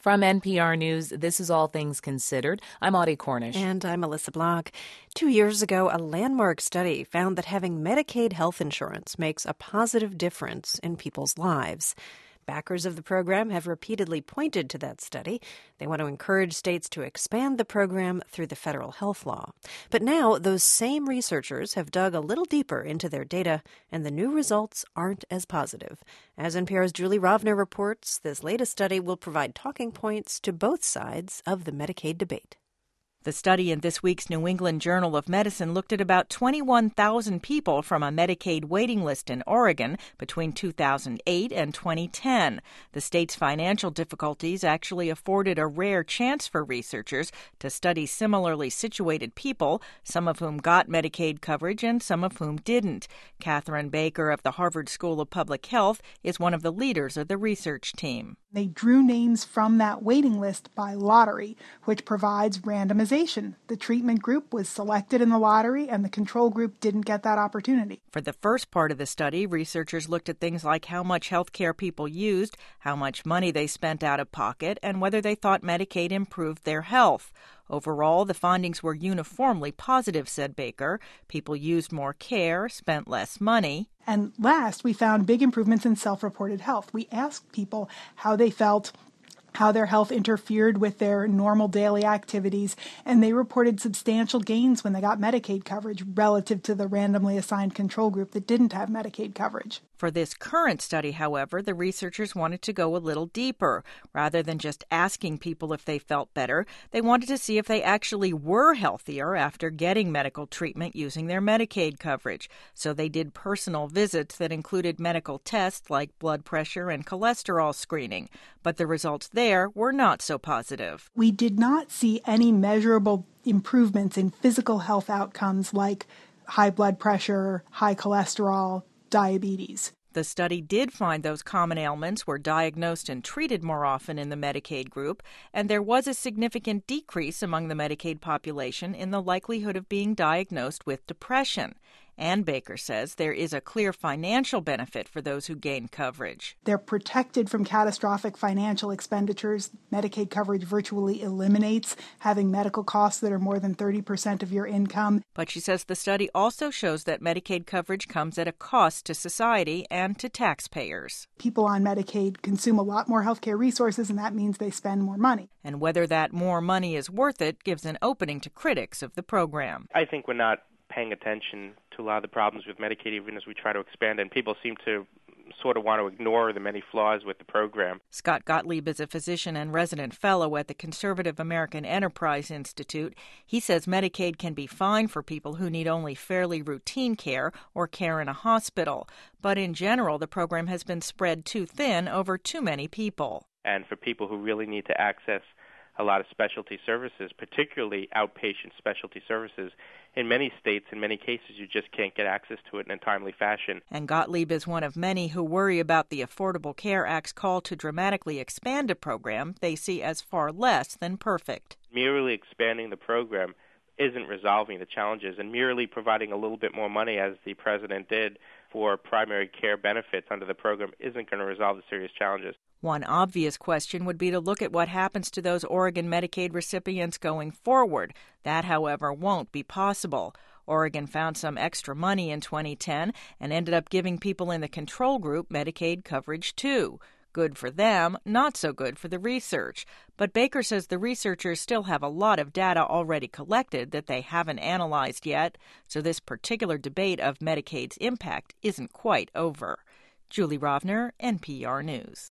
From NPR News, this is All Things Considered. I'm Audie Cornish. And I'm Melissa Block. 2 years ago, a landmark study found that having Medicaid health insurance makes a positive difference in people's lives. Backers of the program have repeatedly pointed to that study. They want to encourage states to expand the program through the federal health law. But now, those same researchers have dug a little deeper into their data, and the new results aren't as positive. As NPR's Julie Rovner reports, this latest study will provide talking points to both sides of the Medicaid debate. The study in this week's New England Journal of Medicine looked at about 21,000 people from a Medicaid waiting list in Oregon between 2008 and 2010. The state's financial difficulties actually afforded a rare chance for researchers to study similarly situated people, some of whom got Medicaid coverage and some of whom didn't. Catherine Baker of the Harvard School of Public Health is one of the leaders of the research team. They drew names from that waiting list by lottery, which provides randomization. The treatment group was selected in the lottery, and the control group didn't get that opportunity. For the first part of the study, researchers looked at things like how much health care people used, how much money they spent out of pocket, and whether they thought Medicaid improved their health. Overall, the findings were uniformly positive, said Baker. People used more care, spent less money. And last, we found big improvements in self-reported health. We asked people how they felt, how their health interfered with their normal daily activities, and they reported substantial gains when they got Medicaid coverage relative to the randomly assigned control group that didn't have Medicaid coverage. For this current study, however, the researchers wanted to go a little deeper. Rather than just asking people if they felt better, they wanted to see if they actually were healthier after getting medical treatment using their Medicaid coverage. So they did personal visits that included medical tests like blood pressure and cholesterol screening. But the results there were not so positive. We did not see any measurable improvements in physical health outcomes like high blood pressure, high cholesterol, diabetes. The study did find those common ailments were diagnosed and treated more often in the Medicaid group, and there was a significant decrease among the Medicaid population in the likelihood of being diagnosed with depression. Ann Baker says there is a clear financial benefit for those who gain coverage. They're protected from catastrophic financial expenditures. Medicaid coverage virtually eliminates having medical costs that are more than 30% of your income. But she says the study also shows that Medicaid coverage comes at a cost to society and to taxpayers. People on Medicaid consume a lot more healthcare resources, and that means they spend more money. And whether that more money is worth it gives an opening to critics of the program. I think we're not paying attention to a lot of the problems with Medicaid, even as we try to expand, and people seem to sort of want to ignore the many flaws with the program. Scott Gottlieb is a physician and resident fellow at the Conservative American Enterprise Institute. He says Medicaid can be fine for people who need only fairly routine care or care in a hospital. But in general, the program has been spread too thin over too many people. And for people who really need to access a lot of specialty services, particularly outpatient specialty services, in many states, in many cases, you just can't get access to it in a timely fashion. And Gottlieb is one of many who worry about the Affordable Care Act's call to dramatically expand a program they see as far less than perfect. Merely expanding the program isn't resolving the challenges, and merely providing a little bit more money, as the president did, for primary care benefits under the program isn't going to resolve the serious challenges. One obvious question would be to look at what happens to those Oregon Medicaid recipients going forward. That, however, won't be possible. Oregon found some extra money in 2010 and ended up giving people in the control group Medicaid coverage too. Good for them, not so good for the research. But Baker says the researchers still have a lot of data already collected that they haven't analyzed yet, so this particular debate of Medicaid's impact isn't quite over. Julie Rovner, NPR News.